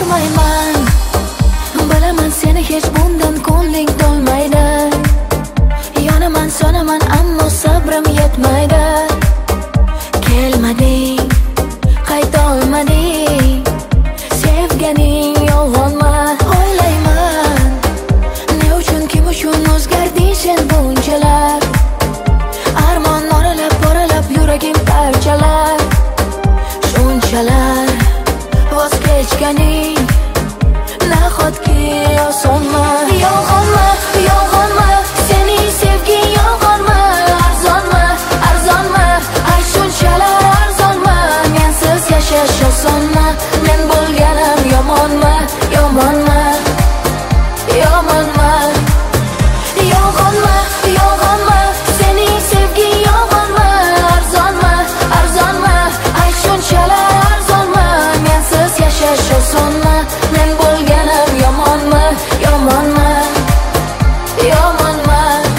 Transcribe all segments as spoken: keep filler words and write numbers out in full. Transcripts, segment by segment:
olmayman. Bilaman seni hech bundan ko'ngling to'lmaydi. Yonaman, sonaman, ammo sabrim yetmaydi. Kelmading, qayta olmading, sevganing yolg'onmi? O'ylayman, ne uchun, kim uchun o'zgarding sen bunchalar? Armon oralab, oralab yuragim parchalar. Shunchalar voz kechganing nahotki osonmi? Yolg'onmi, yolg'onmi, sening sevging yolg'onmi? Arzonmi, arzonmi, ay shunchalar arzonmi? Mensiz yashash osonmi? Men bo'lganim yomonmi, yomonmi, yomonmi? Yolg'onmi, yolg'onmi, sening sevging yolg'onmi? Arzonmi, arzonmi, ay shunchalar arzonmi? Mensiz yashash osonmi? Men bo'lganim yomonmi, yomonmi, yomonmi?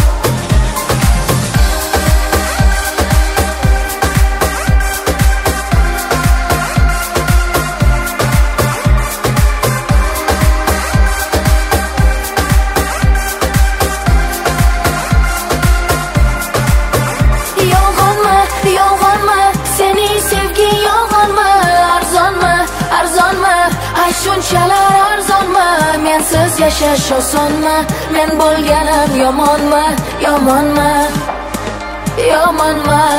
Yolg'onmi, yolg'onmi, sening sevging yolg'onmi? Arzonmi, arzonmi, ay shunchalar arzonmi? Mensiz yashash osonmi? Men bo'lganim yomonmi, yomonmi, yomonmi?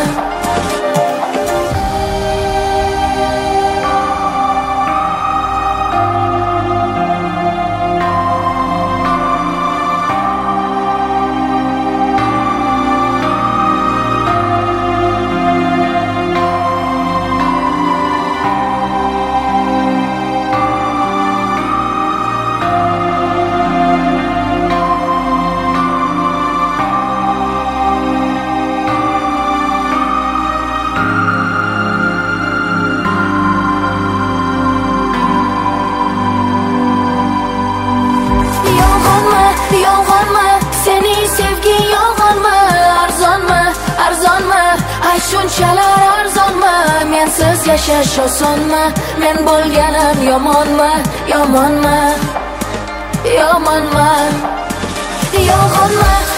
Yolg'onmi, yolg'onmi, sening sevging yolg'onmi? Arzonmi, arzonmi, ay shunchalar arzonmi? Mensiz yashash osonmi? Men bo'lganim yomonmi, yomonmi, yomonmi? Yolg'onmi,